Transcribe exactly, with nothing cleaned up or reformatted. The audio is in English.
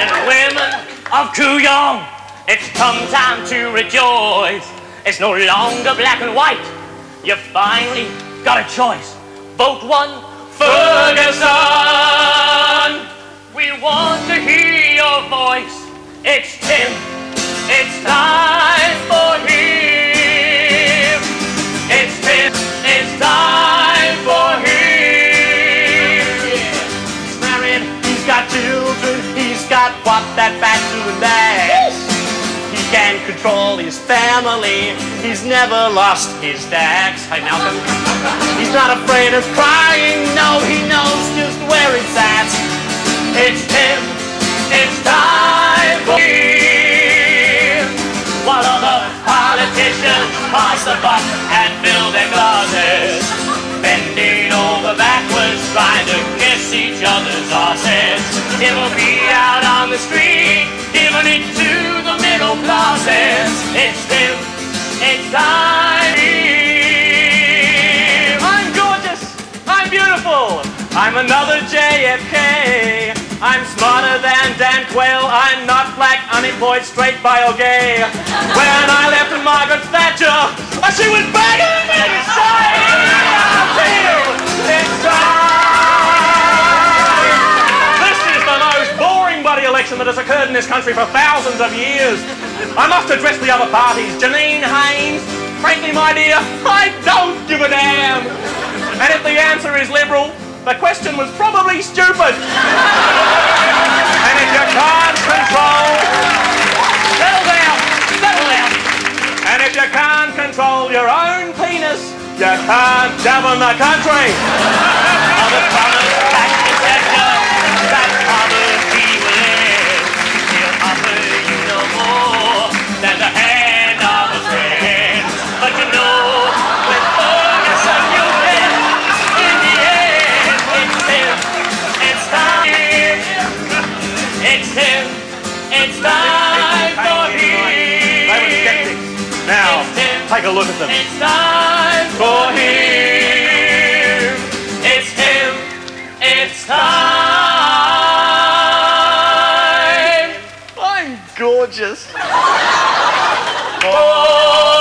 and women of Kooyong, it's come time to rejoice. It's no longer black and white. You finally got a choice. Vote one, Ferguson. We want to hear your voice. It's Tim. It's time for him. It's Tim. It's time for him. He's married. He's got children. He's got what that bachelor lacks. He can control his family. He's never lost his stacks. Hey, Malcolm. He's not afraid of crying. No, he knows just where it's at. It's Tim. It's time for him. While other politicians pass the buck and fill their glasses, bending over backwards, trying to kiss each other's asses. He'll be out on the street, giving it to the middle classes. It's Tim. It's time. I'm gorgeous. I'm beautiful. I'm another J F K. I'm smarter than Dan Quayle. I'm not black, unemployed, straight, bi or gay. When I left Margaret Thatcher, she was begging me to stay. It's time. This is the most boring bloody election that has occurred in this country for thousands of years. I must address the other parties. Janine Haynes, frankly, my dear, I don't give a damn. And if the answer is Liberal, the question was probably stupid. And if you can't control... Settle down, settle down. And if you can't control your own penis, you can't govern the country. Other promise tax protector, that poverty will end. He'll offer you no more than the hand of a friend. But you know, with Ferguson you get in the end. It's him, it's time. It's him, it's time for him. They were skeptics. Now, take a look at them. It's time for him. It's him, it's time. I'm gorgeous. Oh.